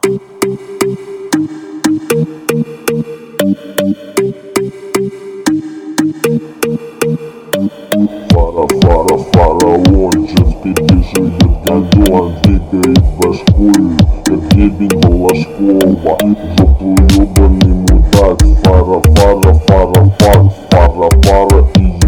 Фараончик перебежит газон, двигает башкой, как ебень Волошкова. Жопу ебаный мудак, фара, и